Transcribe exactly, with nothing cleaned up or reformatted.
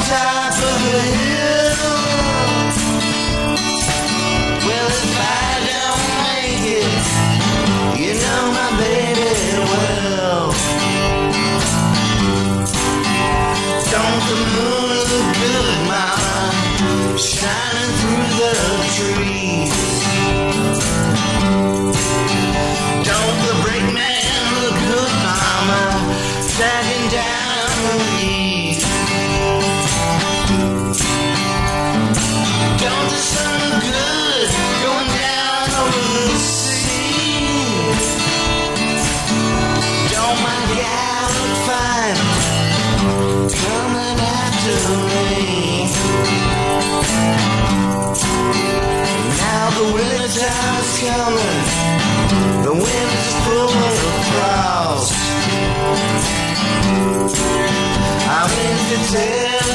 top of a hill. Well, if I don't make it, you know my baby will. Don't the moon look good, mama, shining through the trees? Don't the brakeman look good, mama, dragging down the leaves? Don't the sun look good going down over the sea? Don't my gal look fine coming after rain? Now the winter time is coming, the wind is full of frost. I'm in to tell